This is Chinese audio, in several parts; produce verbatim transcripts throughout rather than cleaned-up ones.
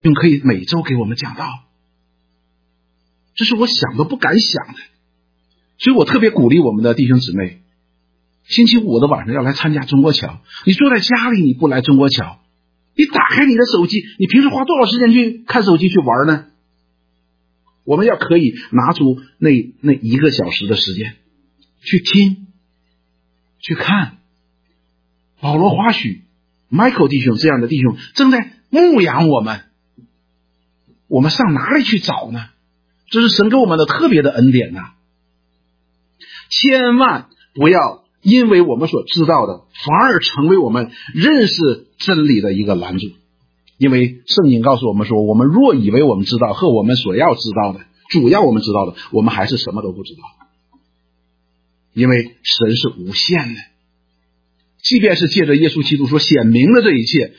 用可以每周给我们讲道，这是我想都不敢想的。所以我特别鼓励我们的弟兄姊妹，星期五的晚上要来参加中国桥。你坐在家里你不来中国桥，你打开你的手机，你平时花多少时间去看手机去玩呢？我们要可以拿出那那一个小时的时间去听去看。保罗华许 Michael 弟兄这样的弟兄正在牧养我们，我们上哪里去找呢？这是神给我们的特别的恩典呐、啊！千万不要因为我们所知道的反而成为我们认识真理的一个拦阻。因为圣经告诉我们说，我们若以为我们知道和我们所要知道的，主要我们知道的，我们还是什么都不知道。因为神是无限的，即便是借着耶稣基督所显明的这一切，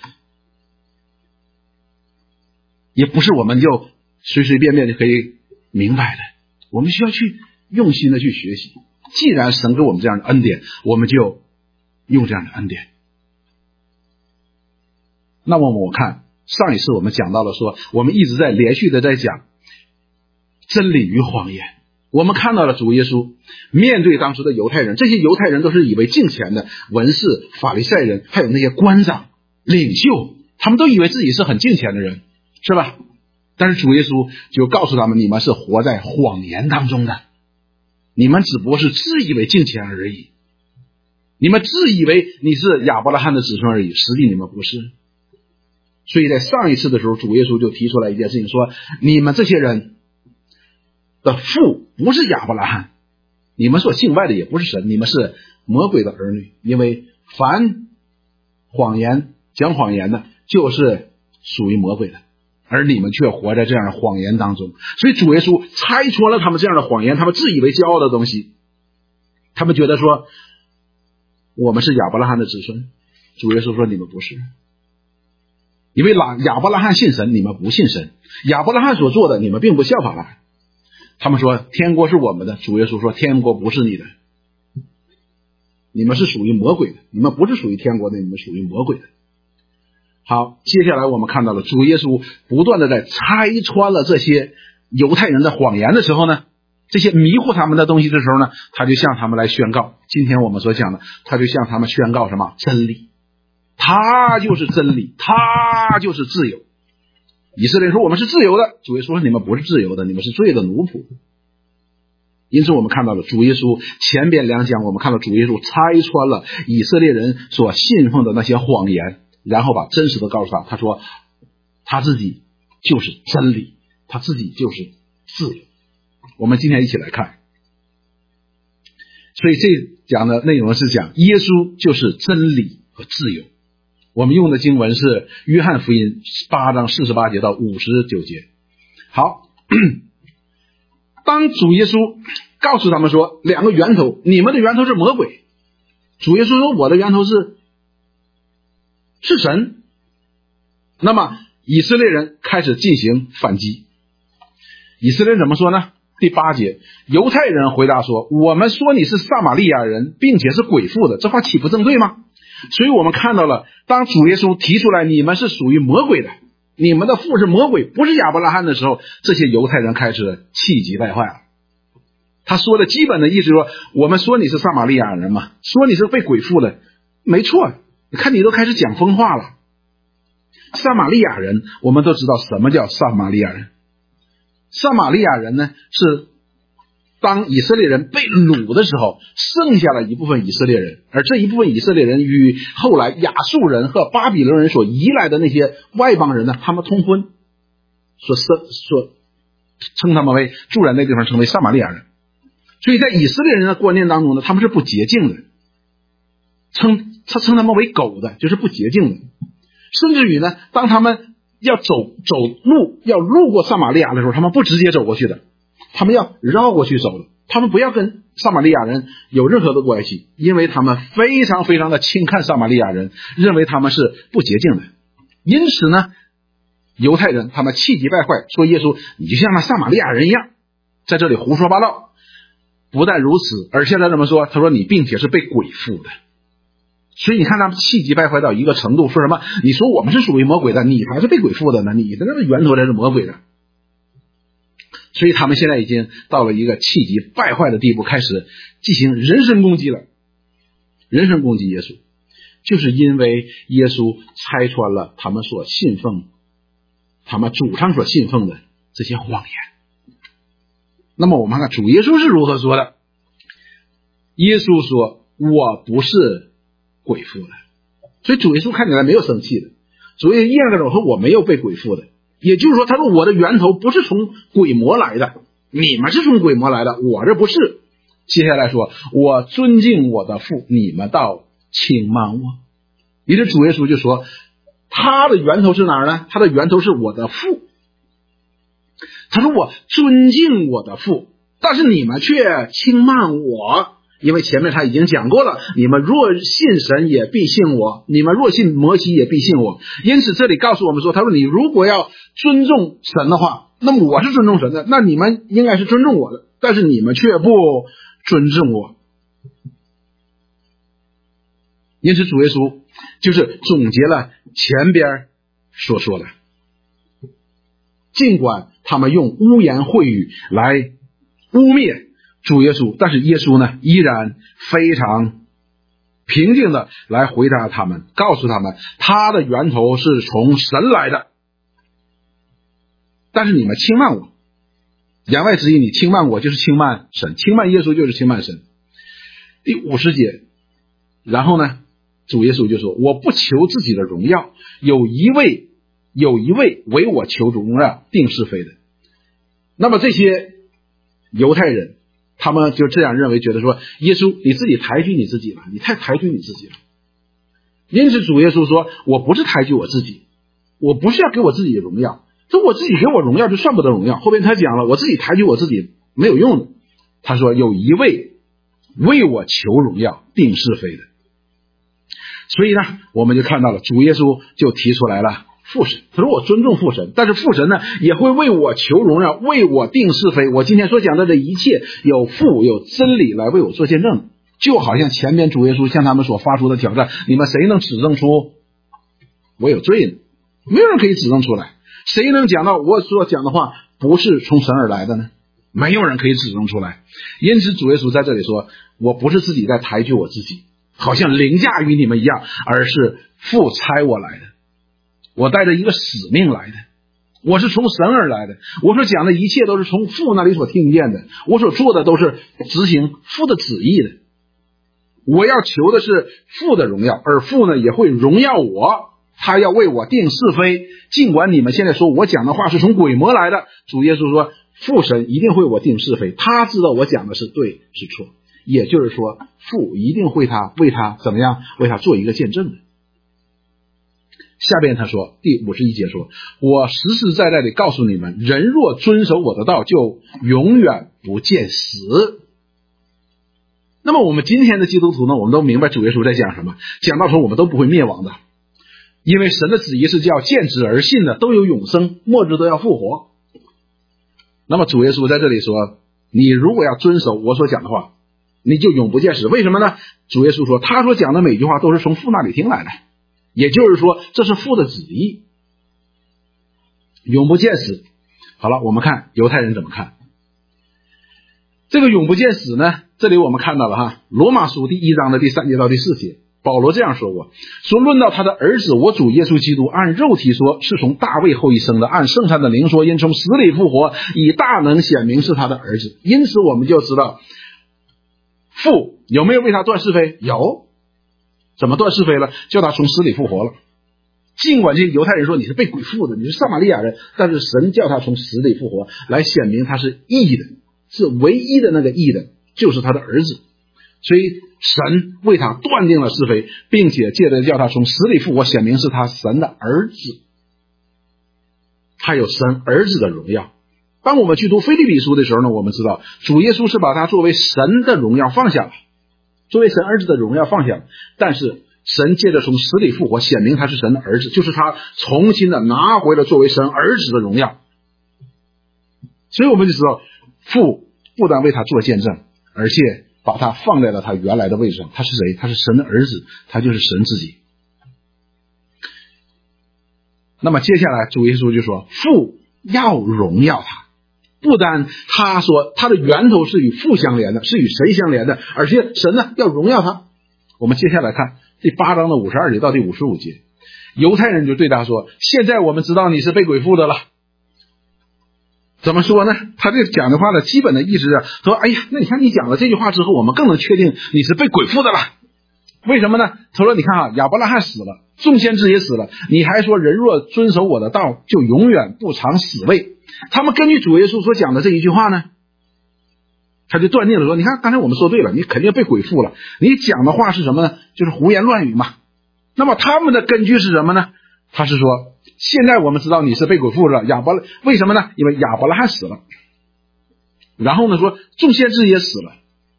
也不是我们就随随便便就可以明白的，我们需要去用心的去学习。既然神给我们这样的恩典，我们就用这样的恩典。那么我看上一次我们讲到了说，我们一直在连续的在讲真理与谎言。我们看到了主耶稣面对当时的犹太人，这些犹太人都是以为敬虔的文士、法利赛人，还有那些官长、领袖，他们都以为自己是很敬虔的人，是吧？但是主耶稣就告诉他们，你们是活在谎言当中的，你们只不过是自以为敬虔而已，你们自以为你是亚伯拉罕的子孙而已，实际你们不是。所以在上一次的时候，主耶稣就提出来一件事情，说你们这些人的父不是亚伯拉罕，你们所敬拜的也不是神，你们是魔鬼的儿女。因为凡谎言讲谎言的就是属于魔鬼的，而你们却活在这样的谎言当中。所以主耶稣拆穿了他们这样的谎言，他们自以为骄傲的东西，他们觉得说我们是亚伯拉罕的子孙。主耶稣说你们不是，因为亚伯拉罕信神，你们不信神，亚伯拉罕所做的你们并不效法他。他们说天国是我们的，主耶稣说天国不是你的，你们是属于魔鬼的，你们不是属于天国的，你们属于魔鬼的。好，接下来我们看到了主耶稣不断的在拆穿了这些犹太人的谎言的时候呢，这些迷惑他们的东西的时候呢，他就向他们来宣告，今天我们所讲的，他就向他们宣告什么？真理。他就是真理，他就是自由。以色列人说我们是自由的，主耶稣说你们不是自由的，你们是罪的奴仆。因此我们看到了主耶稣前边两讲，我们看到主耶稣拆穿了以色列人所信奉的那些谎言，然后把真实的告诉他，他说他自己就是真理，他自己就是自由。我们今天一起来看，所以这讲的内容是讲耶稣就是真理和自由。我们用的经文是约翰福音八章四十八节到五十九节。好，当主耶稣告诉他们说两个源头，你们的源头是魔鬼，主耶稣说我的源头是是神，那么以色列人开始进行反击。以色列人怎么说呢？第八节，犹太人回答说，我们说你是撒玛利亚人，并且是鬼父的，这话岂不正对吗？所以我们看到了，当主耶稣提出来你们是属于魔鬼的，你们的父是魔鬼，不是亚伯拉罕的时候，这些犹太人开始气急败坏了。他说的基本的意思说，我们说你是撒玛利亚人嘛，说你是被鬼附的，没错，你看你都开始讲疯话了。撒玛利亚人，我们都知道什么叫撒玛利亚人。撒玛利亚人呢，是当以色列人被掳的时候，剩下了一部分以色列人，而这一部分以色列人与后来亚述人和巴比伦人所移来的那些外邦人呢，他们通婚，所所称他们为住在那地方称为撒玛利亚人。所以在以色列人的观念当中呢，他们是不洁净的，称他称他们为狗的，就是不洁净的。甚至于呢，当他们要走走路要路过撒玛利亚的时候，他们不直接走过去的，他们要绕过去走的，他们不要跟撒玛利亚人有任何的关系，因为他们非常非常的轻看撒玛利亚人，认为他们是不洁净的。因此呢，犹太人他们气急败坏，说耶稣你就像那撒玛利亚人一样，在这里胡说八道。不但如此，而且他怎么说？他说你并且是被鬼附的。 所以你看他们气急败坏到一个程度，说什么你说我们是属于魔鬼的，你才是被鬼附的呢，你的那个源头才是魔鬼的。所以他们现在已经到了一个气急败坏的地步，开始进行人身攻击了，人身攻击耶稣，就是因为耶稣拆穿了他们所信奉他们主上所信奉的这些谎言。那么我们看主耶稣是如何说的。耶稣说我不是鬼附的，所以主耶稣看起来没有生气的，主耶稣依然跟我说我没有被鬼附的，也就是说他说我的源头不是从鬼魔来的，你们是从鬼魔来的，我这不是。接下来说我尊敬我的父，你们倒轻慢我。于是主耶稣就说他的源头是哪儿呢？他的源头是我的父。他说我尊敬我的父，但是你们却轻慢我。因为前面他已经讲过了，你们若信神也必信我，你们若信摩西也必信我。因此这里告诉我们说，他说你如果要尊重神的话，那么我是尊重神的，那你们应该是尊重我的，但是你们却不尊重我。因此主耶稣就是总结了前边所说的，尽管他们用污言秽语来污蔑主耶稣，但是耶稣呢依然非常平静的来回答他们，告诉他们他的源头是从神来的，但是你们轻慢我。言外之意，你轻慢我就是轻慢神，轻慢耶稣就是轻慢神。第五十节，然后呢主耶稣就说我不求自己的荣耀，有一位有一位为我求荣耀定是非的。那么这些犹太人他们就这样认为，觉得说耶稣你自己抬举你自己了，你太抬举你自己了。因此主耶稣说我不是抬举我自己，我不是要给我自己的荣耀，这我自己给我荣耀就算不得荣耀。后边他讲了我自己抬举我自己没有用的，他说有一位为我求荣耀定是非的。所以呢我们就看到了主耶稣就提出来了父神，他说我尊重父神，但是父神呢也会为我求荣耀，为我定是非。我今天所讲的这一切有父有真理来为我做见证，就好像前面主耶稣向他们所发出的挑战，你们谁能指证出我有罪呢？没有人可以指证出来。谁能讲到我所讲的话不是从神而来的呢？没有人可以指证出来。因此主耶稣在这里说我不是自己在抬举我自己，好像凌驾于你们一样，而是父差我来的，我带着一个使命来的，我是从神而来的，我所讲的一切都是从父那里所听见的，我所做的都是执行父的旨意的。我要求的是父的荣耀，而父呢也会荣耀我，他要为我定是非。尽管你们现在说我讲的话是从鬼魔来的，主耶稣说父神一定会我定是非，他知道我讲的是对是错，也就是说父一定会他为他怎么样，为他做一个见证的。下边他说第五十一节说我实实在在地告诉你们，人若遵守我的道就永远不见死。那么我们今天的基督徒呢，我们都明白主耶稣在讲什么，讲到说我们都不会灭亡的，因为神的旨意是叫见之而信的都有永生，末日都要复活。那么主耶稣在这里说你如果要遵守我所讲的话，你就永不见死。为什么呢？主耶稣说他所讲的每句话都是从父那里听来的，也就是说这是父的旨意，永不见死。好了，我们看犹太人怎么看这个永不见死呢？这里我们看到了哈，罗马书第一章的第三节到第四节，保罗这样说过，说论到他的儿子我主耶稣基督，按肉体说是从大卫后裔生的，按圣善的灵说因从死里复活，以大能显明是他的儿子。因此我们就知道父有没有为他断是非？有。怎么断是非了？叫他从死里复活了。尽管这些犹太人说你是被鬼附的，你是撒玛利亚人，但是神叫他从死里复活，来显明他是义的，是唯一的那个义的，就是他的儿子。所以神为他断定了是非，并且借着叫他从死里复活，显明是他神的儿子，他有神儿子的荣耀。当我们去读腓立比书的时候呢，我们知道主耶稣是把他作为神的荣耀放下了，作为神儿子的荣耀放下了，但是神借着从死里复活显明他是神的儿子，就是他重新的拿回了作为神儿子的荣耀。所以我们就知道父不但为他做见证，而且把他放在了他原来的位置上。他是谁？他是神的儿子，他就是神自己。那么接下来主耶稣就说，父要荣耀他，不单他说他的源头是与父相连的，是与谁相连的，而且神呢要荣耀他。我们接下来看第八章的五十二节到第五十五节，犹太人就对他说，现在我们知道你是被鬼附的了。怎么说呢？他这讲的话的基本的意思是说，哎呀，那你看你讲了这句话之后，我们更能确定你是被鬼附的了。为什么呢？他说你看啊，亚伯拉罕死了，众先知也死了，你还说人若遵守我的道，就永远不尝死味。他们根据主耶稣所讲的这一句话呢，他就断定了说，你看刚才我们说对了，你肯定被鬼附了，你讲的话是什么呢？就是胡言乱语嘛。那么他们的根据是什么呢？他是说，现在我们知道你是被鬼附了，亚伯拉为什么呢？因为亚伯拉罕死了。然后呢说，众先知也死了，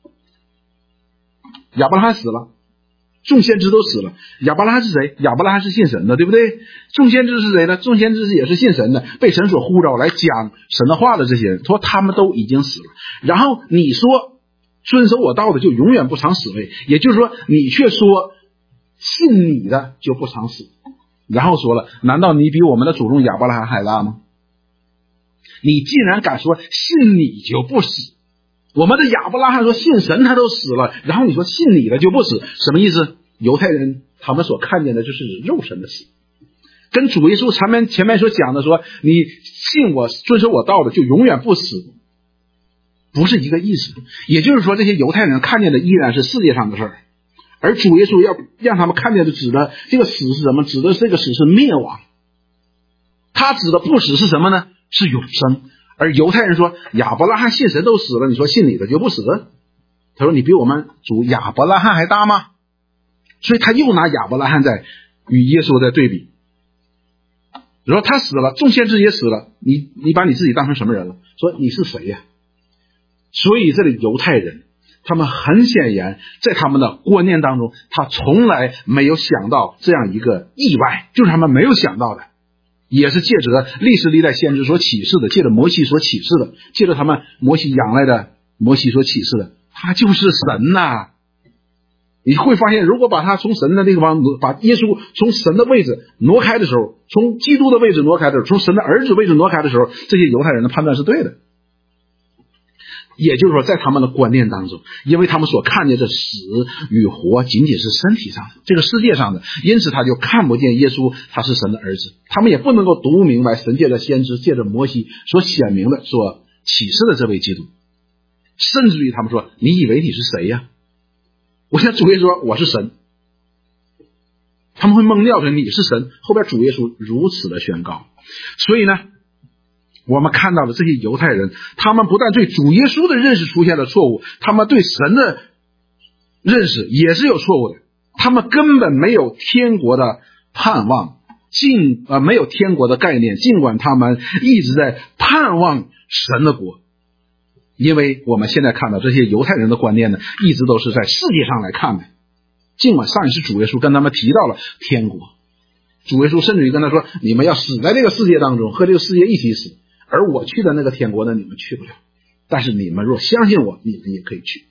亚伯拉罕死了，众先知都死了。亚伯拉罕是谁？亚伯拉罕是信神的，对不对？众先知是谁呢？众先知也是信神的，被神所呼召来讲神的话的这些人，说他们都已经死了。然后你说遵守我道的就永远不尝死味，也就是说你却说信你的就不尝死。然后说了，难道你比我们的祖宗亚伯拉罕还大吗？你既然敢说信你就不死，我们的亚伯拉罕说信神他都死了，然后你说信你的就不死，什么意思？犹太人他们所看见的就是肉身的死，跟主耶稣前面前面所讲的说你信我遵守我道的就永远不死不是一个意思。也就是说，这些犹太人看见的依然是世界上的事儿，而主耶稣要让他们看见的指的这个死是什么？指的这个死是灭亡，他指的不死是什么呢？是永生。而犹太人说亚伯拉罕信神都死了，你说信你的就不死？他说你比我们主亚伯拉罕还大吗？所以他又拿亚伯拉罕在与耶稣在对比，说他死了，众先知也死了，你你把你自己当成什么人了？说你是谁呀？所以这里犹太人他们很显然在他们的观念当中，他从来没有想到这样一个意外，就是他们没有想到的，也是借着历史历代先知所启示的，借着摩西所启示的，借着他们摩西养来的摩西所启示的，他就是神呐、啊！你会发现，如果把他从神的那个地方，把耶稣从神的位置挪开的时候，从基督的位置挪开的时候，从神的儿子位置挪开的时候，这些犹太人的判断是对的。也就是说，在他们的观念当中，因为他们所看见的死与活仅仅是身体上的，这个世界上的，因此他就看不见耶稣他是神的儿子，他们也不能够读明白神借着先知借着摩西所显明的所启示的这位基督。甚至于他们说，你以为你是谁呀？我向主耶稣说我是神，他们会懵掉说你是神，后边主耶稣如此的宣告。所以呢，我们看到的这些犹太人，他们不但对主耶稣的认识出现了错误，他们对神的认识也是有错误的。他们根本没有天国的盼望，尽呃没有天国的概念，尽管他们一直在盼望神的国。因为我们现在看到这些犹太人的观念呢，一直都是在世界上来看的。尽管上一次主耶稣跟他们提到了天国，主耶稣甚至于跟他说，你们要死在这个世界当中，和这个世界一起死，而我去的那个天国呢，你们去不了，但是你们若相信我，你们也可以去。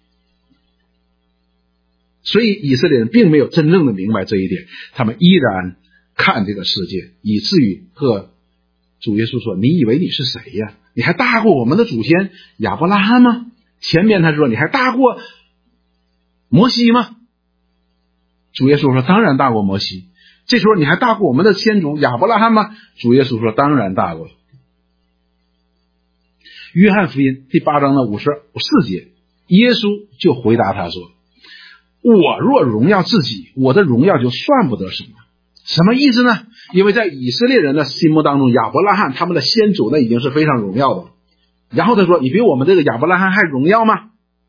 所以以色列人并没有真正的明白这一点，他们依然看这个世界，以至于和主耶稣说，你以为你是谁呀？你还大过我们的祖先亚伯拉罕吗？前面他说你还大过摩西吗？主耶稣说当然大过摩西。这时候你还大过我们的先祖亚伯拉罕吗？主耶稣说当然大过了。约翰福音第八章的五十四节，耶稣就回答他说，我若荣耀自己，我的荣耀就算不得什么。什么意思呢？因为在以色列人的心目当中，亚伯拉罕他们的先祖那已经是非常荣耀的。然后他说，你比我们这个亚伯拉罕还荣耀吗？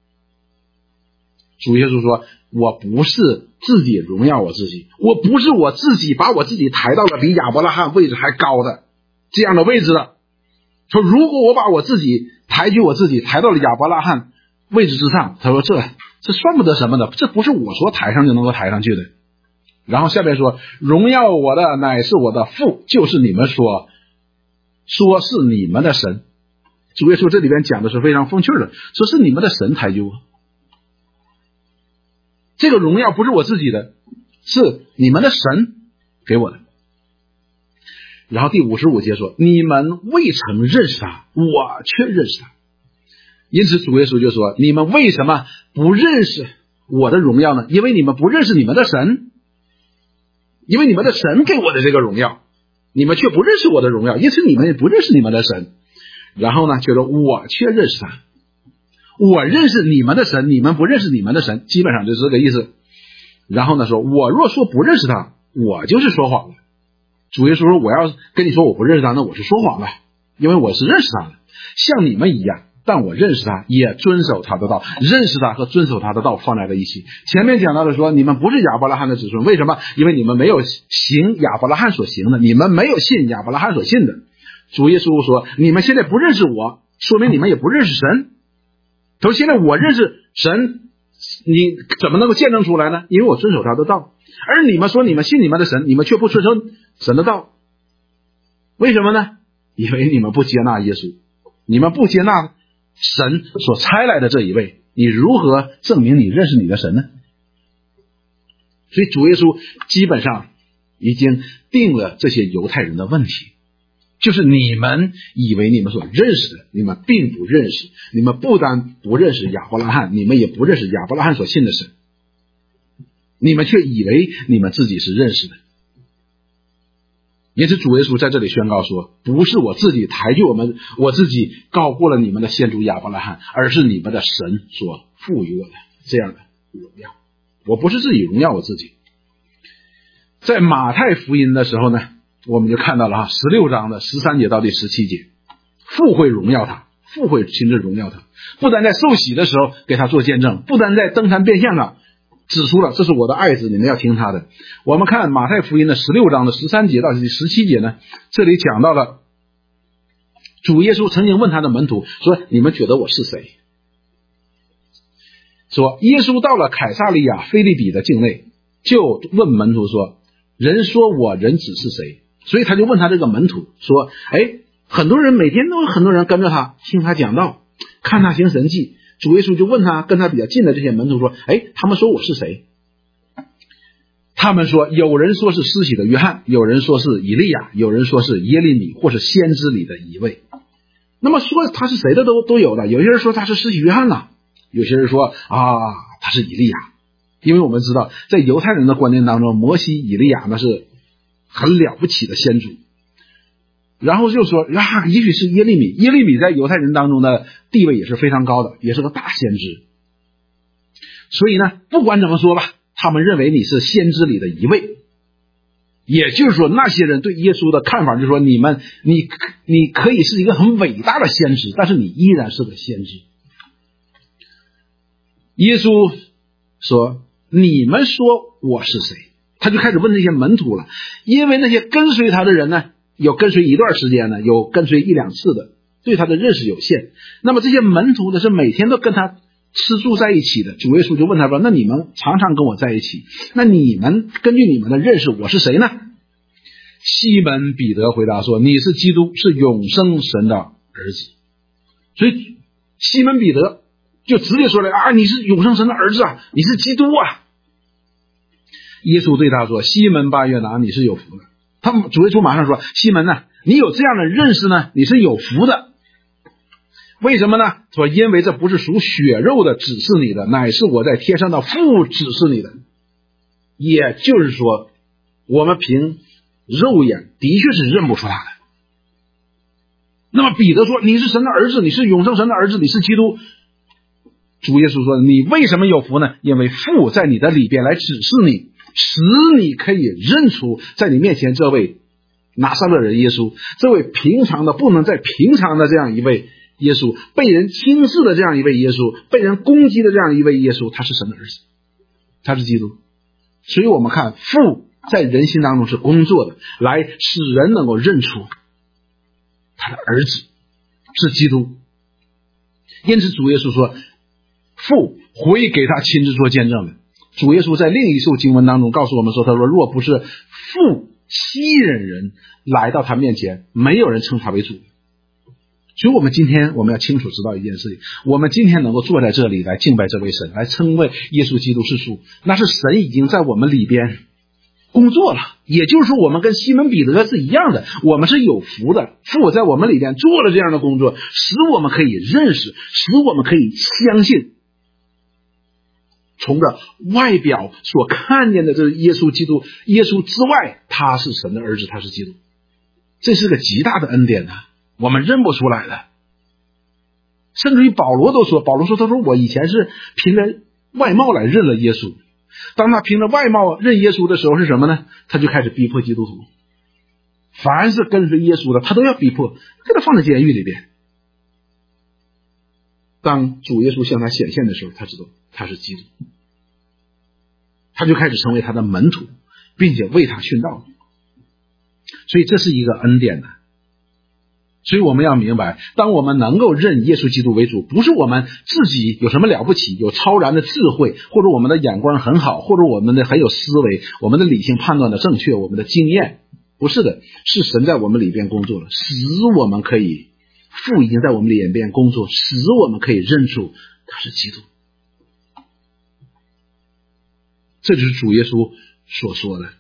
主耶稣说，我不是自己荣耀我自己，我不是我自己把我自己抬到了比亚伯拉罕位置还高的这样的位置的。说如果我把我自己抬举我自己抬到了亚伯拉罕位置之上，他说这这算不得什么的，这不是我说抬上就能够抬上去的。然后下边说，荣耀我的乃是我的父，就是你们说说是你们的神。主耶稣这里边讲的是非常风趣的，说是你们的神抬举我。 这个荣耀不是我自己的，是你们的神给我的。然后第五十五节说，你们未曾认识他，我却认识他。因此主耶稣就说，你们为什么不认识我的荣耀呢？因为你们不认识你们的神，因为你们的神给我的这个荣耀，你们却不认识我的荣耀，因此你们也不认识你们的神。然后呢，就说我却认识他，我认识你们的神，你们不认识你们的神，基本上就是这个意思。然后呢，说我若说不认识他，我就是说谎了。主耶稣说，我要跟你说我不认识他，那我是说谎了，因为我是认识他的，像你们一样，但我认识他，也遵守他的道。认识他和遵守他的道放在了一起。前面讲到的说，你们不是亚伯拉罕的子孙，为什么？因为你们没有行亚伯拉罕所行的，你们没有信亚伯拉罕所信的。主耶稣说，你们现在不认识我，说明你们也不认识神。他说，现在我认识神，你怎么能够见证出来呢？因为我遵守他的道。而你们说你们信你们的神，你们却不遵守神的道，为什么呢？因为你们不接纳耶稣，你们不接纳神所差来的这一位，你如何证明你认识你的神呢？所以主耶稣基本上已经定了这些犹太人的问题，就是你们以为你们所认识的，你们并不认识，你们不但不认识亚伯拉罕，你们也不认识亚伯拉罕所信的神，你们却以为你们自己是认识的。因此主耶稣在这里宣告说，不是我自己抬举我们我自己高过了你们的先祖亚伯拉罕，而是你们的神所赋予我的这样的荣耀，我不是自己荣耀我自己。在马太福音的时候呢，我们就看到了哈，十六章的十三节到第十七节，父会荣耀他，父会亲自荣耀他，不但在受洗的时候给他做见证，不但在登山变相上指出了这是我的爱子，你们要听他的。我们看马太福音的十六章的十三节到第十七节呢，这里讲到了主耶稣曾经问他的门徒说，你们觉得我是谁？说耶稣到了凯撒利亚腓立比的境内，就问门徒说，人说我人子是谁？所以他就问他这个门徒说，哎，很多人每天都有很多人跟着他听他讲道，看他行神迹。主耶稣就问他跟他比较近的这些门徒说，哎，他们说我是谁？他们说，有人说是施洗的约翰，有人说是以利亚，有人说是耶利米，或是先知里的一位。那么说他是谁的都都有的，有些人说他是施洗约翰呐，有些人说啊他是以利亚。因为我们知道在犹太人的观念当中，摩西以利亚那是很了不起的先祖。然后就说啊，也许是耶利米，耶利米在犹太人当中的地位也是非常高的，也是个大先知。所以呢，不管怎么说吧，他们认为你是先知里的一位。也就是说，那些人对耶稣的看法就是说，你们你你可以是一个很伟大的先知，但是你依然是个先知。耶稣说，你们说我是谁？他就开始问这些门徒了，因为那些跟随他的人呢，有跟随一段时间的，有跟随一两次的，对他的认识有限。那么这些门徒呢，是每天都跟他吃住在一起的。主耶稣就问他说，那你们常常跟我在一起，那你们根据你们的认识，我是谁呢？西门彼得回答说，你是基督，是永生神的儿子。所以西门彼得就直接说了啊，你是永生神的儿子啊，你是基督啊。耶稣对他说，西门巴约拿，你是有福的。他们主耶稣马上说，西门呢、啊，你有这样的认识呢，你是有福的。为什么呢？说因为这不是属血肉的指示你的，乃是我在天上的父指示你的。也就是说，我们凭肉眼的确是认不出他的。那么彼得说，你是神的儿子，你是永生神的儿子，你是基督。主耶稣说，你为什么有福呢？因为父在你的里边来指示你，使你可以认出在你面前这位拿撒勒人耶稣，这位平常的不能再平常的这样一位耶稣，被人轻视的这样一位耶稣，被人攻击的这样一位耶稣，他是神的儿子，他是基督。所以我们看父在人心当中是工作的，来使人能够认出他的儿子是基督。因此主耶稣说，父会给他亲自做见证的。主耶稣在另一处经文当中告诉我们说，他说若不是父吸引人来到他面前，没有人称他为主。 所以我们今天我们要清楚知道一件事情，我们今天能够坐在这里来敬拜这位神，来称谓耶稣基督是主，那是神已经在我们里边工作了。也就是说，我们跟西门彼得是一样的，我们是有福的，父在我们里边做了这样的工作，使我们可以认识，使我们可以相信，从这外表所看见的这耶稣基督，耶稣之外，他是神的儿子，他是基督，这是个极大的恩典啊，我们认不出来的。甚至于保罗都说，保罗说，他说我以前是凭着外貌来认了耶稣，当他凭着外貌认耶稣的时候是什么呢？他就开始逼迫基督徒，凡是跟随耶稣的他都要逼迫，给他放在监狱里边。当主耶稣向他显现的时候，他知道他是基督，他就开始成为他的门徒，并且为他殉道。所以这是一个恩典的。所以我们要明白，当我们能够认耶稣基督为主，不是我们自己有什么了不起，有超然的智慧，或者我们的眼光很好，或者我们的很有思维，我们的理性判断的正确，我们的经验，不是的，是神在我们里边工作了，使我们可以，父已经在我们里边工作，使我们可以认出他是基督。这就是主耶稣所说的，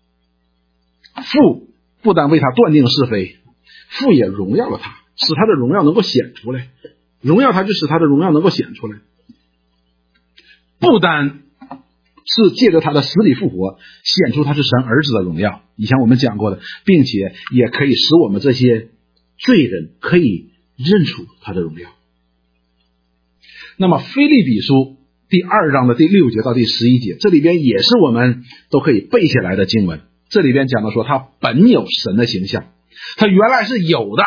父不但为他断定是非，父也荣耀了他，使他的荣耀能够显出来，荣耀他就使他的荣耀能够显出来，不单是借着他的死里复活显出他是神儿子的荣耀，以前我们讲过的，并且也可以使我们这些罪人可以认出他的荣耀。那么腓立比书第二章的第六节到第十一节，这里边也是我们都可以背下来的经文。这里边讲到说，他本有神的形象，他原来是有的，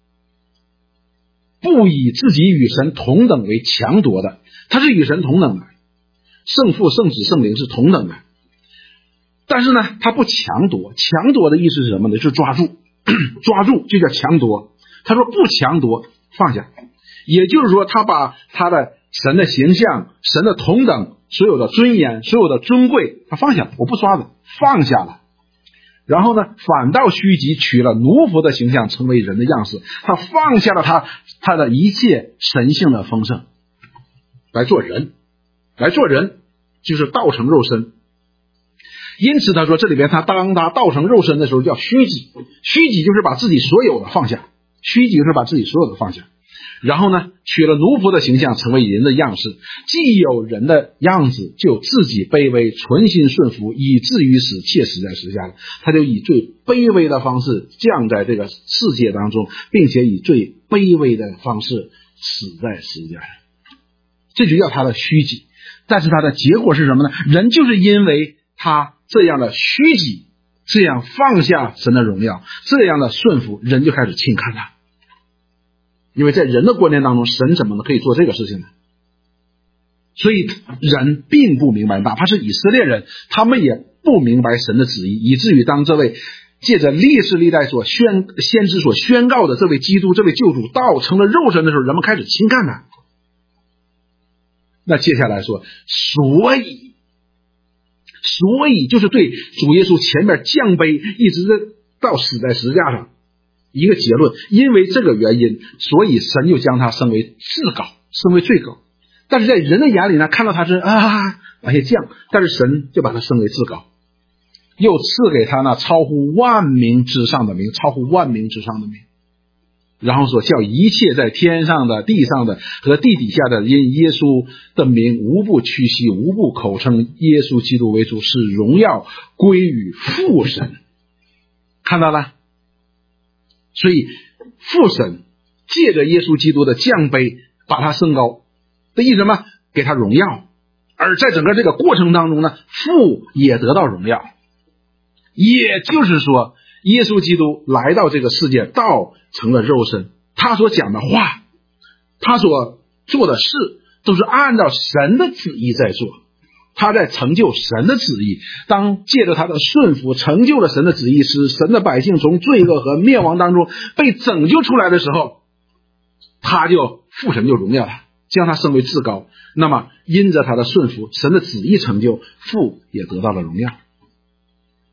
不以自己与神同等为强夺的，他是与神同等的，圣父圣子圣灵是同等的，但是呢他不强夺。强夺的意思是什么呢？就是抓住抓住就叫强夺。他说不强夺，放下，也就是说他把他的神的形象，神的同等，所有的尊严，所有的尊贵，他放下了，我不抓了，放下了。然后呢，反倒虚己，取了奴仆的形象，成为人的样式。他放下了他他的一切神性的丰盛，来做人，来做人就是道成肉身。因此他说，这里边他当他道成肉身的时候叫虚己，虚己就是把自己所有的放下，虚己就是把自己所有的放下。然后呢，取了奴仆的形象，成为人的样式。既有人的样子，就自己卑微，存心顺服，以至于死，且死在十字架上。他就以最卑微的方式降在这个世界当中，并且以最卑微的方式死在十字架上。这就叫他的虚己。但是他的结果是什么呢？人就是因为他这样的虚己，这样放下神的荣耀，这样的顺服，人就开始轻看他。因为在人的观念当中，神怎么能可以做这个事情呢？所以人并不明白，哪怕是以色列人，他们也不明白神的旨意，以至于当这位借着历史历代所宣先知所宣告的这位基督，这位救主道成了肉身的时候，人们开始轻看他。那接下来说，所以所以就是对主耶稣前面降卑，一直到死在十字架上一个结论。因为这个原因，所以神就将他升为至高，升为最高。但是在人的眼里呢，看到他是啊往下降，但是神就把他升为至高，又赐给他那超乎万名之上的名，超乎万名之上的名。然后说，叫一切在天上的、地上的和地底下的，因耶稣的名无不屈膝，无不口称耶稣基督为主，使荣耀归于父神。看到了？所以父神借着耶稣基督的降卑把他升高的意思什么？给他荣耀。而在整个这个过程当中呢，父也得到荣耀。也就是说，耶稣基督来到这个世界，道成了肉身，他所讲的话，他所做的事，都是按照神的旨意在做，他在成就神的旨意。当借着他的顺服成就了神的旨意，使神的百姓从罪恶和灭亡当中被拯救出来的时候，他就父神就荣耀他，将他升为至高。那么因着他的顺服，神的旨意成就，父也得到了荣耀。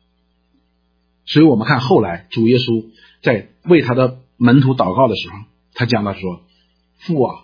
所以我们看后来主耶稣在为他的门徒祷告的时候， 他讲到说，父啊，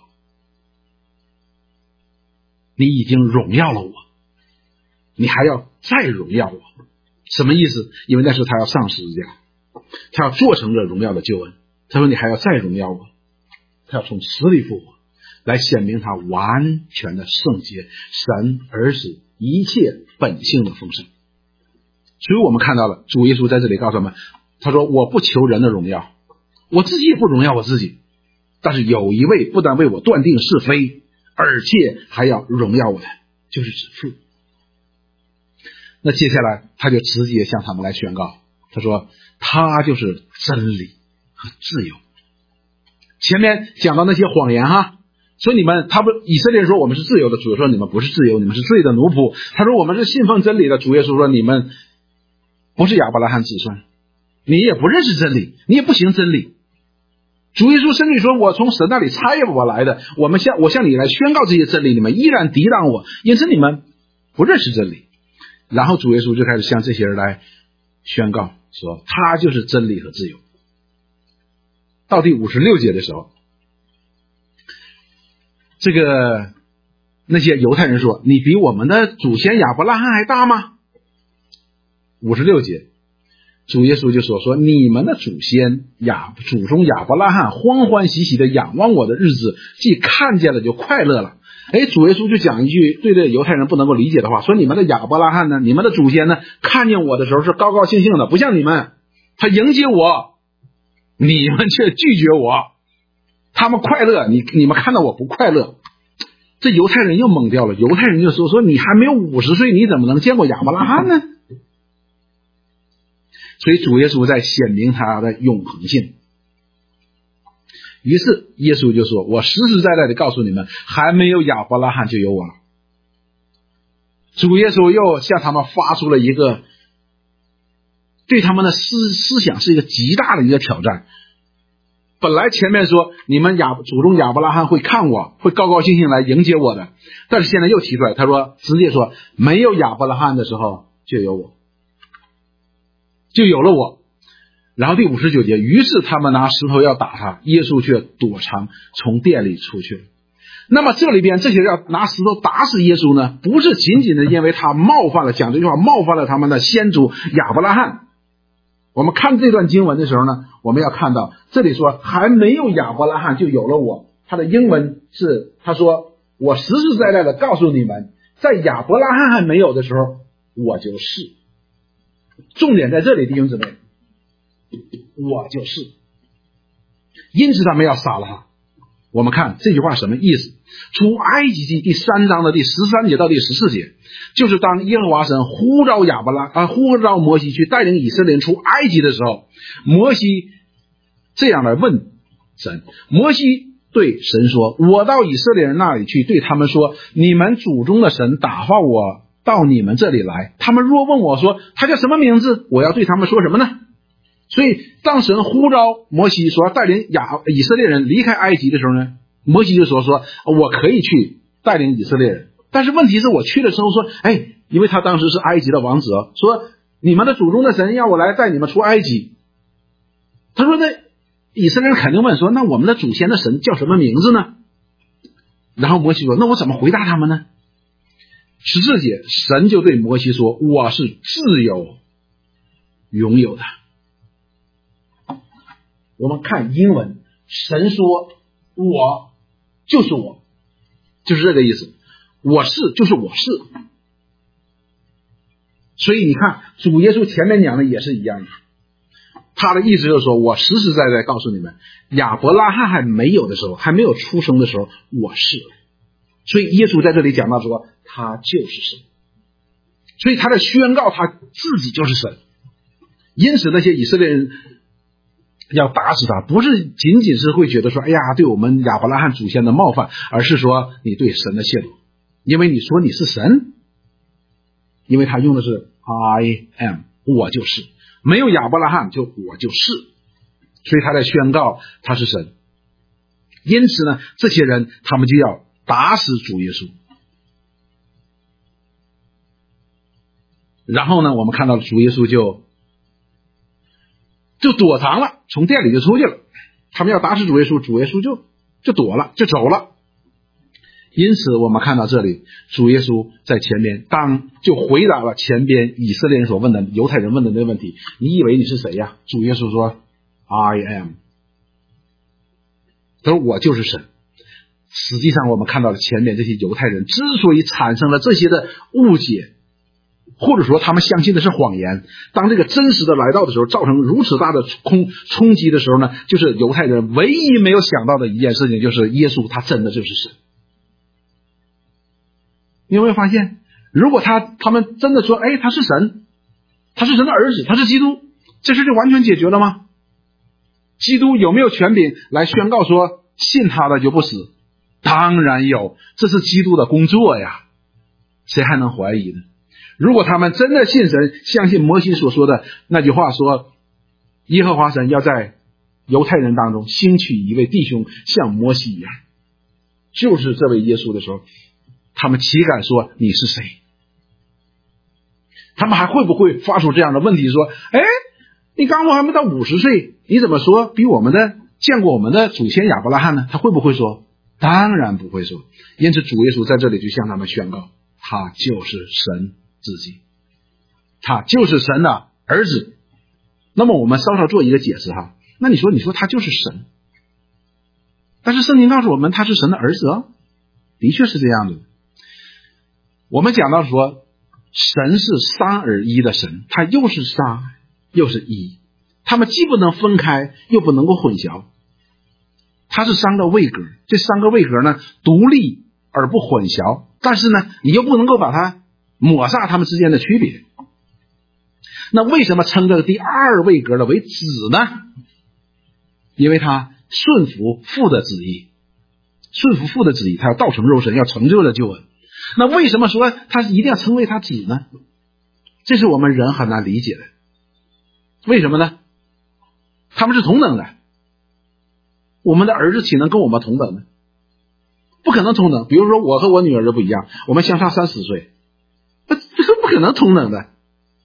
你已经荣耀了我，你还要再荣耀我。什么意思？因为那时候他要上十字架，他要做成这荣耀的救恩。他说你还要再荣耀我，他要从死里复活，来显明他完全的圣洁，神儿子一切本性的丰盛。所以我们看到了主耶稣在这里告诉我们，他说我不求人的荣耀，我自己也不荣耀我自己，但是有一位不但为我断定是非，而且还要荣耀我的，就是指父。那接下来他就直接向他们来宣告，他说他就是真理和自由。前面讲到那些谎言哈，所以你们他不以色列人说我们是自由的，主说你们不是自由，你们是罪的奴仆。他说我们是信奉真理的，主耶稣说你们不是亚伯拉罕子孙，你也不认识真理，你也不行真理。主耶稣甚至说我从神那里差派我来的，我们向我向你来宣告这些真理，你们依然抵挡我，因此你们不认识真理。然后主耶稣就开始向这些人来宣告说他就是真理和自由。到第五十六节的时候，这个那些犹太人说你比我们的祖先亚伯拉罕还大吗？五十六节主耶稣就说说你们的祖先亚祖宗亚伯拉罕欢欢喜喜的仰望我的日子，既看见了就快乐了。哎，主耶稣就讲一句对这犹太人不能够理解的话，说你们的亚伯拉罕呢，你们的祖先呢，看见我的时候是高高兴兴的，不像你们，他迎接我，你们却拒绝我，他们快乐，你你们看到我不快乐。这犹太人又懵掉了，犹太人就说说你还没有五十岁，你怎么能见过亚伯拉罕呢？所以主耶稣在显明他的永恒性。于是耶稣就说我实实在在的告诉你们，还没有亚伯拉罕就有我了。主耶稣又向他们发出了一个对他们的思思想是一个极大的一个挑战。本来前面说你们亚祖宗亚伯拉罕会看我，会高高兴兴来迎接我的，但是现在又提出来，他说直接说没有亚伯拉罕的时候就有我，就有了我。然后第五十九节，于是他们拿石头要打他，耶稣却躲藏从殿里出去了。那么这里边这些人要拿石头打死耶稣呢，不是仅仅的因为他冒犯了，讲这句话冒犯了他们的先祖亚伯拉罕。我们看这段经文的时候呢，我们要看到这里说还没有亚伯拉罕就有了我，他的英文是他说我实实在在的告诉你们，在亚伯拉罕还没有的时候我就是。重点在这里，弟兄姊妹，我就是。因此他们要杀了他。我们看这句话什么意思？出埃及记第三章的第十三节到第十四节，就是当耶和华神呼召亚伯拉啊呼召摩西去带领以色列人出埃及的时候，摩西这样来问神。摩西对神说，我到以色列人那里去，对他们说，你们祖宗的神打发我到你们这里来，他们若问我说他叫什么名字，我要对他们说什么呢？所以当神呼召摩西说带领亚以色列人离开埃及的时候呢，摩西就说说我可以去带领以色列人，但是问题是我去的时候说，哎，因为他当时是埃及的王子，说你们的祖宗的神要我来带你们出埃及。他说那以色列人肯定问说，那我们的祖先的神叫什么名字呢？然后摩西说，那我怎么回答他们呢？十四节，神就对摩西说，我是自由拥有的。我们看英文，神说我就是我，就是这个意思，我是就是我是。所以你看主耶稣前面讲的也是一样的，他的意思就是说我实实在在告诉你们，亚伯拉罕还没有的时候，还没有出生的时候我是。所以耶稣在这里讲到说他就是神，所以他在宣告他自己就是神。因此那些以色列人要打死他，不是仅仅是会觉得说哎呀对我们亚伯拉罕祖先的冒犯，而是说你对神的亵渎，因为你说你是神，因为他用的是 I am， 我就是，没有亚伯拉罕就我就是，所以他在宣告他是神。因此呢这些人他们就要打死主耶稣。然后呢我们看到主耶稣就就躲藏了，从店里就出去了。 他们要打死主耶稣，主耶稣就就躲了，就走了。因此我们看到这里，主耶稣在前面当就回答了前边以色列人所问的犹太人问的那个问题，你以为你是谁呀？主耶稣说 I am， 他说我就是神。实际上我们看到了前面这些犹太人之所以产生了这些的误解，或者说他们相信的是谎言，当这个真实的来到的时候，造成如此大的冲冲击的时候呢，就是犹太人唯一没有想到的一件事情，就是耶稣他真的就是神。你有没有发现，如果他他们真的说，哎，他是神，他是神的儿子，他是基督，这事就完全解决了吗？基督有没有权柄来宣告说信他的就不死？当然有，这是基督的工作呀，谁还能怀疑呢？如果他们真的信神，相信摩西所说的那句话，说耶和华神要在犹太人当中兴起一位弟兄像摩西一样，就是这位耶稣的时候，他们岂敢说你是谁？他们还会不会发出这样的问题，说，哎，你刚刚还没到五十岁，你怎么说比我们的见过我们的祖先亚伯拉罕呢？他会不会说？当然不会说。因此主耶稣在这里就向他们宣告，他就是神自己，他就是神的儿子。那么我们稍稍做一个解释哈，那你说你说他就是神，但是圣经告诉我们他是神的儿子哦，的确是这样的。我们讲到说神是三而一的神，他又是三又是一，他们既不能分开又不能够混淆，它是三个位格，这三个位格呢独立而不混淆，但是呢你又不能够把它抹煞它们之间的区别。那为什么称这个第二位格的为子呢？因为他顺服父的旨意，顺服父的旨意，他要道成肉身，要成就了救恩。那为什么说他一定要称为他子呢？这是我们人很难理解的。为什么呢？他们是同等的，我们的儿子岂能跟我们同等呢？不可能同等。比如说我和我女儿就不一样，我们相差三十岁，这是不可能同等的，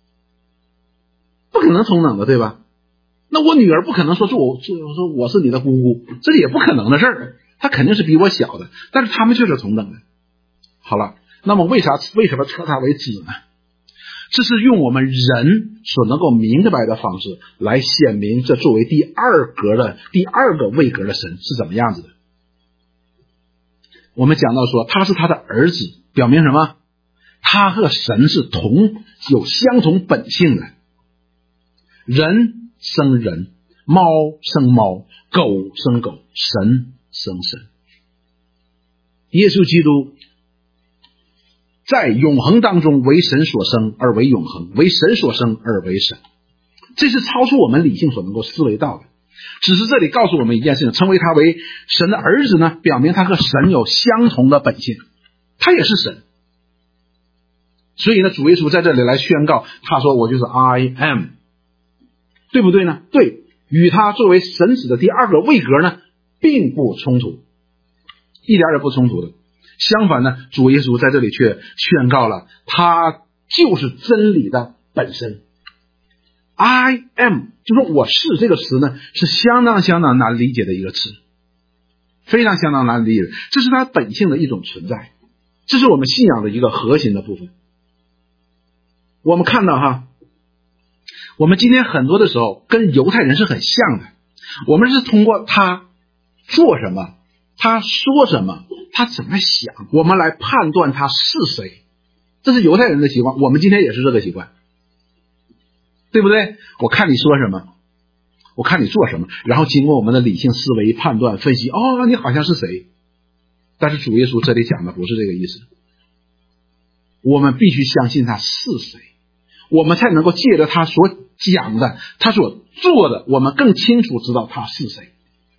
不可能同等的，对吧？那我女儿不可能说是我说我是你的姑姑，这也不可能的事儿，她肯定是比我小的，但是他们却是同等的。好了，那么为啥为什么称他为子呢？这是用我们人所能够明白的方式来显明这作为第二格的第二个位格的神是怎么样子的。我们讲到说他是他的儿子，表明什么？他和神是同有相同本性的。人生人，猫生猫，狗生狗，神生神。耶稣基督在永恒当中为神所生而为永恒，为神所生而为神，这是超出我们理性所能够思维到的。只是这里告诉我们一件事情，称为他为神的儿子呢，表明他和神有相同的本性，他也是神。所以呢，主耶稣在这里来宣告，他说我就是 I am， 对不对呢？对，与他作为神子的第二个位格呢并不冲突，一点也不冲突的。相反呢，主耶稣在这里却宣告了他就是真理的本身。 I am 就说我是这个词呢是相当相当难理解的一个词，非常相当难理解，这是他本性的一种存在，这是我们信仰的一个核心的部分。我们看到哈，我们今天很多的时候跟犹太人是很像的，我们是通过他做什么，他说什么，他怎么想，我们来判断他是谁。这是犹太人的习惯，我们今天也是这个习惯，对不对？我看你说什么，我看你做什么，然后经过我们的理性思维判断分析，哦，你好像是谁。但是主耶稣这里讲的不是这个意思，我们必须相信他是谁，我们才能够借着他所讲的，他所做的，我们更清楚知道他是谁。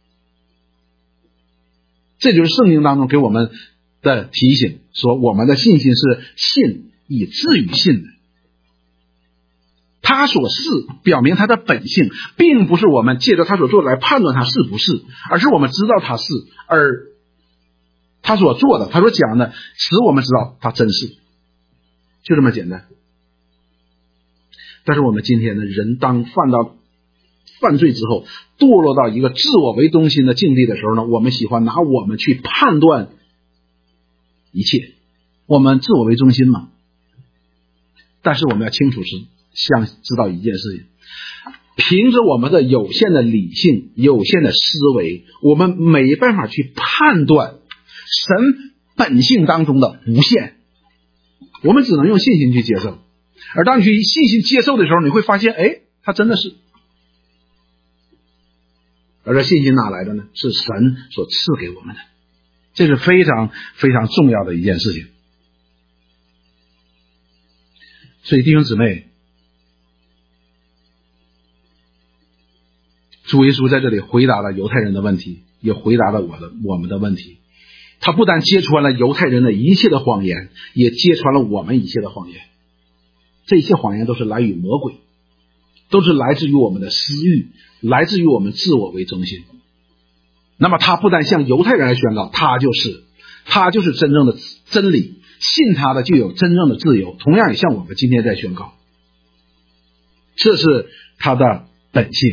这就是圣经当中给我们的提醒，说我们的信心是信以至于信的。他所是表明他的本性，并不是我们借着他所做的来判断他是不是，而是我们知道他是，而他所做的，他所讲的使我们知道他真是，就这么简单。但是我们今天的人当犯到犯罪之后，堕落到一个自我为中心的境地的时候呢，我们喜欢拿我们去判断一切，我们自我为中心嘛。但是我们要清楚是想知道一件事情，凭着我们的有限的理性、有限的思维，我们没办法去判断神本性当中的无限，我们只能用信心去接受。而当你去信心接受的时候，你会发现，哎，它真的是。而这信心哪来的呢？是神所赐给我们的，这是非常非常重要的一件事情。所以弟兄姊妹，主耶稣在这里回答了犹太人的问题，也回答了我的我们的问题。他不但揭穿了犹太人的一切的谎言，也揭穿了我们一切的谎言。这些谎言都是来于魔鬼，都是来自于我们的私欲，来自于我们自我为中心。那么他不但向犹太人来宣告，他就是他就是真正的真理，信他的就有真正的自由，同样也向我们今天在宣告，这是他的本性。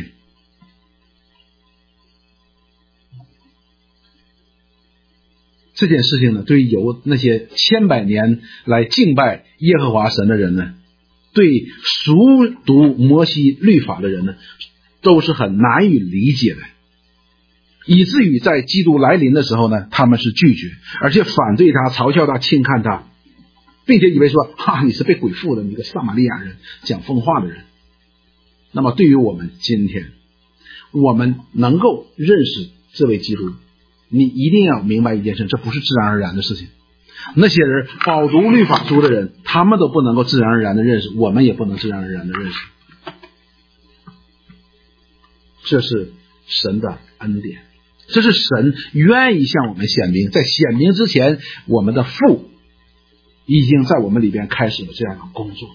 这件事情呢，对于有那些千百年来敬拜耶和华神的人呢，对熟读摩西律法的人呢，都是很难以理解的，以至于在基督来临的时候呢，他们是拒绝，而且反对他，嘲笑他，轻看他，并且以为说，哈，你是被鬼附的，你个撒玛利亚人，讲疯话的人。那么对于我们今天，我们能够认识这位基督，你一定要明白一件事，这不是自然而然的事情。那些人饱读律法书的人，他们都不能够自然而然的认识，我们也不能自然而然的认识。这是神的恩典，这是神愿意向我们显明，在显明之前，我们的父已经在我们里边开始了这样的工作。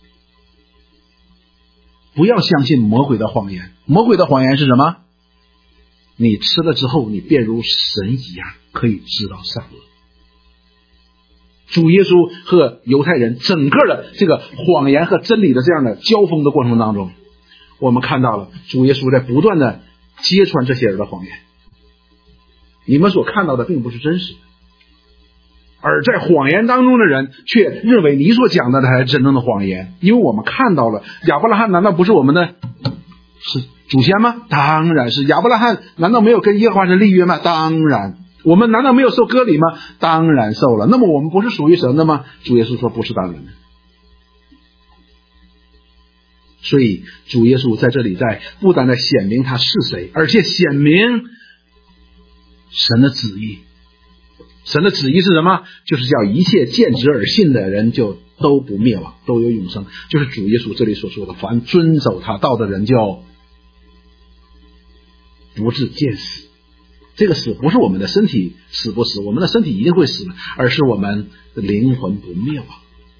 不要相信魔鬼的谎言，魔鬼的谎言是什么？你吃了之后，你便如神一样，可以知道善恶。主耶稣和犹太人整个的这个谎言和真理的这样的交锋的过程当中，我们看到了主耶稣在不断的揭穿这些人的谎言。你们所看到的并不是真实的，而在谎言当中的人却认为你所讲的才是真正的谎言。因为我们看到了亚伯拉罕难道不是我们的是祖先吗？当然是。亚伯拉罕难道没有跟耶和华神立约吗？当然。我们难道没有受割礼吗？当然受了。那么我们不是属于神的吗？主耶稣说不是当然的。所以主耶稣在这里在不单在显明他是谁，而且显明神的旨意。神的旨意是什么？就是叫一切见之而信的人就都不灭亡，都有永生。就是主耶稣这里所说的，凡遵守他道的人就不至见死。这个死不是我们的身体死不死，我们的身体一定会死的，而是我们的灵魂不灭亡。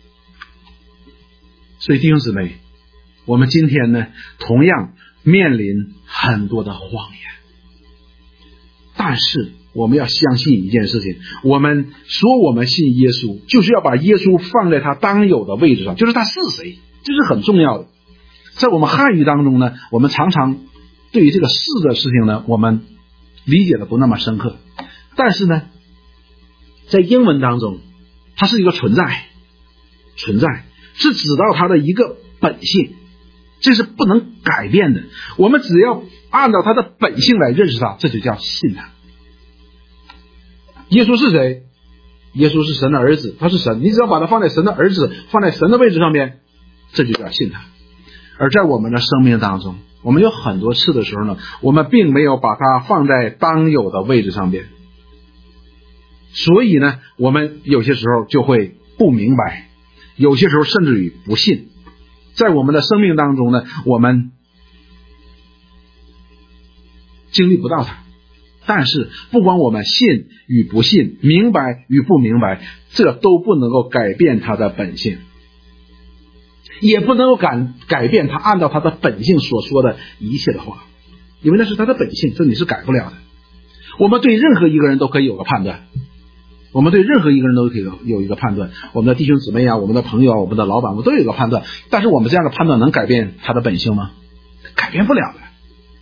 所以弟兄姊妹，我们今天呢，同样面临很多的谎言，但是我们要相信一件事情，我们说我们信耶稣，就是要把耶稣放在他当有的位置上，就是他是谁，这是很重要的。在我们汉语当中呢，我们常常对于这个是的事情呢，我们理解的不那么深刻，但是呢，在英文当中，它是一个存在，存在是指到它的一个本性，这是不能改变的。我们只要按照它的本性来认识它，这就叫信它。耶稣是谁？耶稣是神的儿子，他是神，你只要把它放在神的儿子，放在神的位置上面，这就叫信他。而在我们的生命当中，我们有很多次的时候呢，我们并没有把它放在当有的位置上边，所以呢，我们有些时候就会不明白，有些时候甚至于不信。在我们的生命当中呢，我们经历不到它。但是不管我们信与不信，明白与不明白，这都不能够改变它的本性，也不能够改改变他按照他的本性所说的一切的话，因为那是他的本性，这你是改不了的。我们对任何一个人都可以有个判断，我们对任何一个人都可以有一个判断，我们的弟兄姊妹啊，我们的朋友啊，我们的老板，我们都有一个判断。但是我们这样的判断能改变他的本性吗？改变不了的。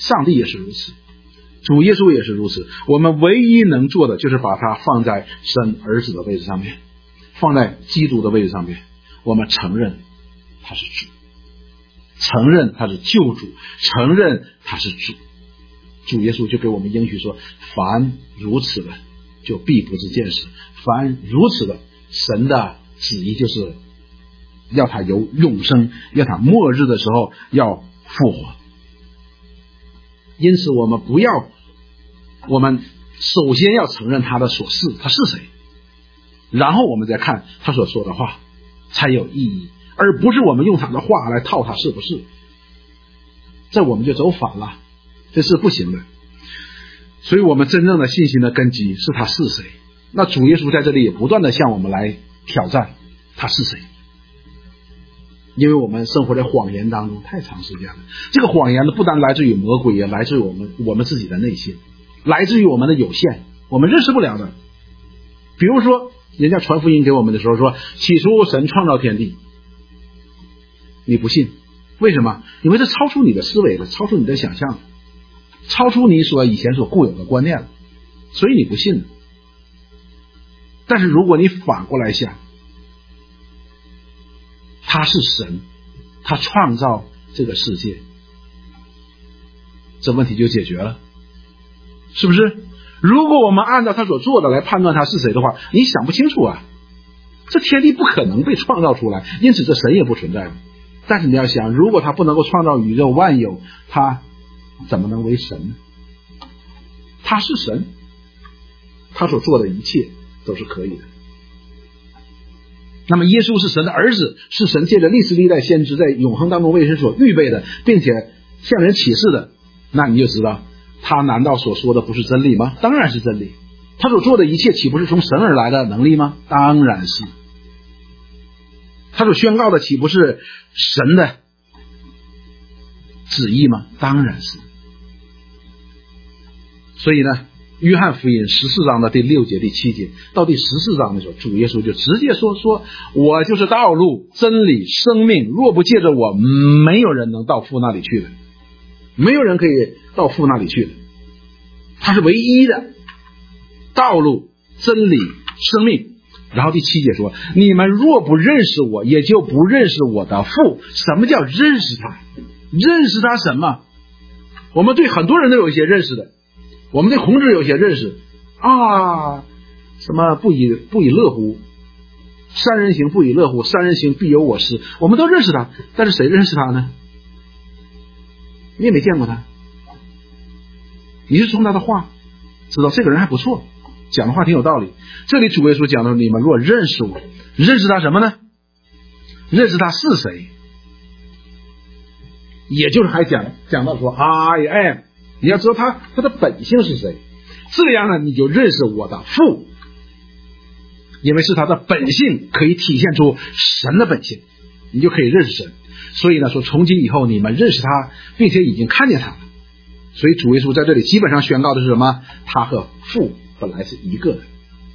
上帝也是如此，主耶稣也是如此。我们唯一能做的就是把它放在神儿子的位置上面，放在基督的位置上面，我们承认他是主，承认他是救主，承认他是主。主耶稣就给我们应许说，凡如此的就必不至见死，凡如此的，神的旨意就是要他有永生，要他末日的时候要复活。因此我们不要，我们首先要承认他的所是，他是谁，然后我们再看他所说的话才有意义，而不是我们用他的话来套他是不是，这我们就走反了，这是不行的。所以我们真正的信心的根基是他是谁。那主耶稣在这里也不断的向我们来挑战他是谁，因为我们生活在谎言当中太长时间了。这个谎言呢，不单来自于魔鬼，也来自于我们我们自己的内心，来自于我们的有限，我们认识不了的。比如说人家传福音给我们的时候说，起初神创造天地，你不信，为什么？因为这超出你的思维了，超出你的想象，超出你所以前所固有的观念了，所以你不信。但是如果你反过来想，他是神，他创造这个世界，这问题就解决了，是不是？如果我们按照他所做的来判断他是谁的话，你想不清楚啊，这天地不可能被创造出来，因此这神也不存在。但是你要想，如果他不能够创造宇宙万有，他怎么能为神呢？他是神，他所做的一切都是可以的。那么耶稣是神的儿子，是神借着历史历代先知在永恒当中为人所预备的，并且向人启示的，那你就知道他难道所说的不是真理吗？当然是真理。他所做的一切岂不是从神而来的能力吗？当然是。他所宣告的岂不是神的旨意吗？当然是。所以呢，约翰福音十四章的第六节第七节到第十四章的时候，主耶稣就直接说说我就是道路真理生命，若不借着我，没有人能到父那里去的，没有人可以到父那里去的，他是唯一的道路真理生命。然后第七节说，你们若不认识我，也就不认识我的父。什么叫认识他？认识他什么？我们对很多人都有一些认识的，我们对孔子有些认识啊，什么不以不以乐乎，三人行不以乐乎，三人行必有我师，我们都认识他。但是谁认识他呢？你也没见过他，你是从他的话知道这个人还不错，讲的话挺有道理。这里主耶稣讲的，你们若认识我，认识他什么呢？认识他是谁，也就是还讲讲到说 I am， 你要知道他他的本性是谁，这样呢你就认识我的父，因为是他的本性可以体现出神的本性，你就可以认识神。所以呢说从今以后你们认识他，并且已经看见他了。所以主耶稣在这里基本上宣告的是什么？他和父本来是一个的。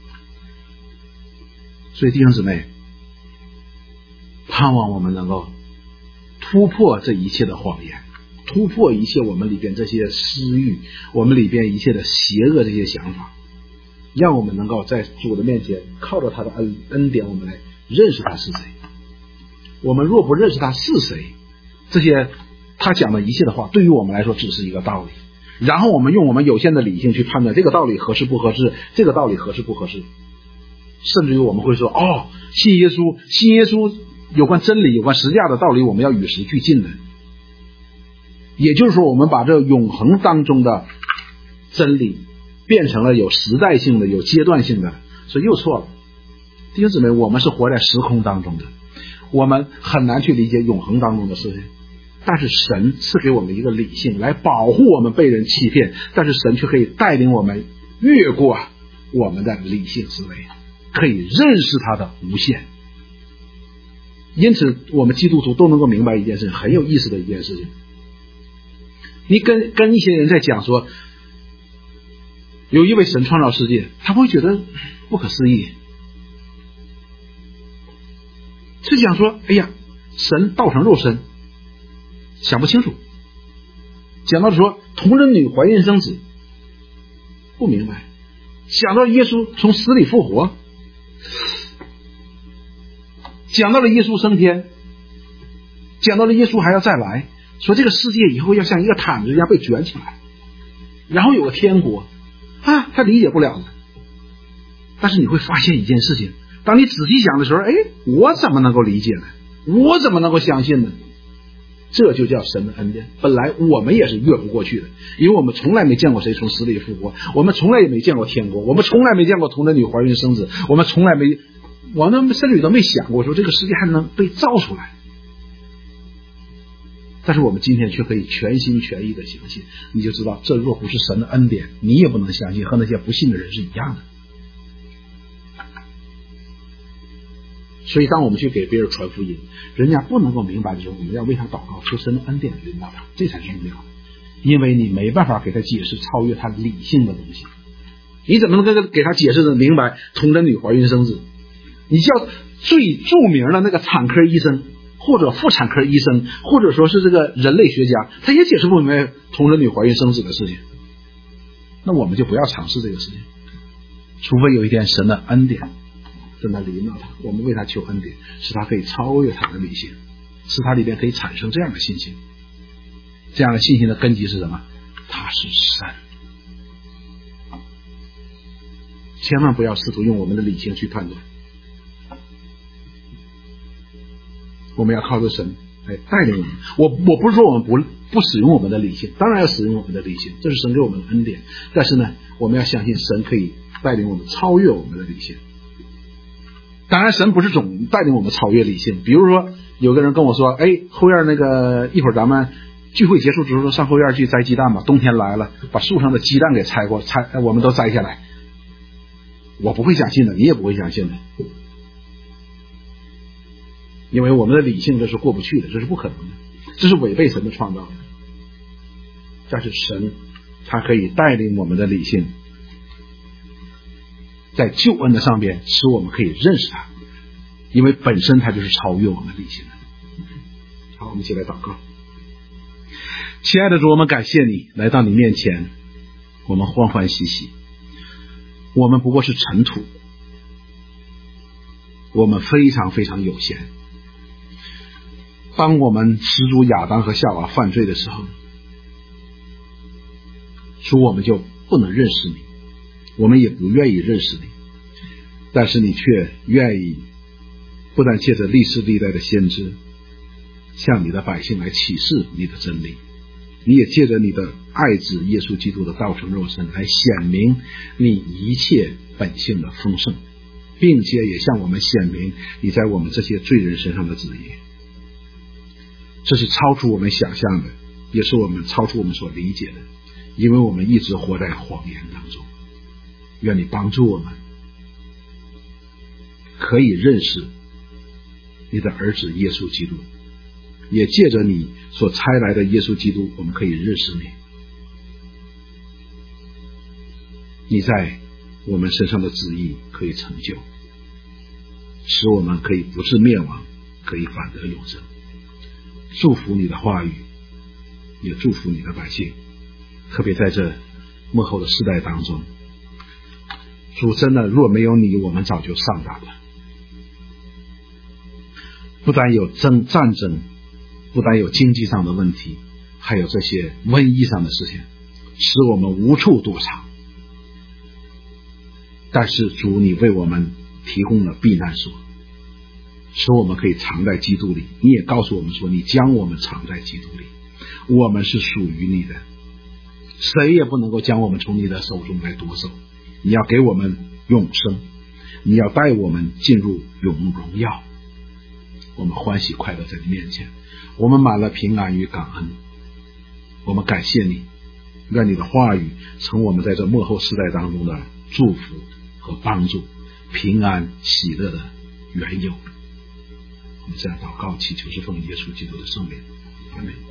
所以弟兄姊妹，盼望我们能够突破这一切的谎言，突破一切我们里边这些私欲，我们里边一切的邪恶这些想法，让我们能够在主的面前靠着他的恩恩典，我们来认识他是谁。我们若不认识他是谁，这些他讲的一切的话对于我们来说只是一个道理，然后我们用我们有限的理性去判断这个道理合适不合适，这个道理合适不合适，甚至于我们会说哦，信耶稣信耶稣有关真理有关实价的道理我们要与时俱进的，也就是说我们把这永恒当中的真理变成了有时代性的有阶段性的，所以又错了。弟兄姊妹，我们是活在时空当中的，我们很难去理解永恒当中的事情，但是神赐给我们一个理性来保护我们被人欺骗，但是神却可以带领我们越过我们的理性思维，可以认识他的无限。因此我们基督徒都能够明白一件事情，很有意思的一件事情。你跟跟一些人在讲说有一位神创造世界，他会觉得不可思议，是讲说哎呀神道成肉身，想不清楚， 讲到说童贞女怀孕生子，不明白。讲到耶稣从死里复活，讲到了耶稣升天，讲到了耶稣还要再来，说这个世界以后要像一个毯子一样被卷起来，然后有个天国啊，他理解不了的。但是你会发现一件事情，当你仔细想的时候，哎，我怎么能够理解呢？我怎么能够相信呢？这就叫神的恩典。本来我们也是越不过去的，因为我们从来没见过谁从死里复活，我们从来也没见过天国，我们从来没见过童贞女怀孕生子，我们从来没，我们甚至都没想过说这个世界还能被造出来。但是我们今天却可以全心全意的相信，你就知道这若不是神的恩典，你也不能相信，和那些不信的人是一样的。所以当我们去给别人传福音，人家不能够明白的时候，我们要为他祷告，求神的恩典领导他，这才是重要的。因为你没办法给他解释超越他理性的东西，你怎么能给他解释的明白童贞女怀孕生子？你叫最著名的那个产科医生，或者妇产科医生，或者说是这个人类学家，他也解释不明白童贞女怀孕生子的事情。那我们就不要尝试这个事情，除非有一天神的恩典真的临到他，我们为他求恩典，使他可以超越他的理性，使他里边可以产生这样的信心。这样的信心的根基是什么？他是神。千万不要试图用我们的理性去判断，我们要靠着神来带领我们。我我不是说我们不不使用我们的理性，当然要使用我们的理性，这是神给我们的恩典。但是呢，我们要相信神可以带领我们超越我们的理性。当然神不是总带领我们超越理性，比如说有个人跟我说，哎，后院那个一会儿咱们聚会结束之后上后院去摘鸡蛋吧，冬天来了，把树上的鸡蛋给拆过，拆我们都摘下来。我不会相信的，你也不会相信的，因为我们的理性这是过不去的，这是不可能的，这是违背神的创造的。但是神他可以带领我们的理性在救恩的上边，使我们可以认识他，因为本身他就是超越我们理性的。好，我们一起来祷告。亲爱的主，我们感谢你来到你面前，我们欢欢喜喜。我们不过是尘土，我们非常非常有限。当我们始祖亚当和夏娃犯罪的时候，主，我们就不能认识你，我们也不愿意认识你，但是你却愿意不但借着历世历代的先知向你的百姓来启示你的真理，你也借着你的爱子耶稣基督的道成肉身来显明你一切本性的丰盛，并且也向我们显明你在我们这些罪人身上的旨意。这是超出我们想象的，也是我们超出我们所理解的，因为我们一直活在谎言当中。愿你帮助我们可以认识你的儿子耶稣基督，也借着你所差来的耶稣基督，我们可以认识你，你在我们身上的旨意可以成就，使我们可以不致灭亡，可以反得永生。祝福你的话语，也祝福你的百姓，特别在这末后的世代当中，主真的若没有你，我们早就上当了。不但有争战争，不但有经济上的问题，还有这些瘟疫上的事情，使我们无处躲藏。但是主，你为我们提供了避难所，使我们可以藏在基督里。你也告诉我们说，你将我们藏在基督里，我们是属于你的，谁也不能够将我们从你的手中来夺走。你要给我们永生，你要带我们进入永荣耀。我们欢喜快乐在你面前，我们满了平安与感恩。我们感谢你，愿你的话语成我们在这末后世代当中的祝福和帮助，平安喜乐的缘由。我们这样祷告祈求是奉耶稣基督的圣名，阿们。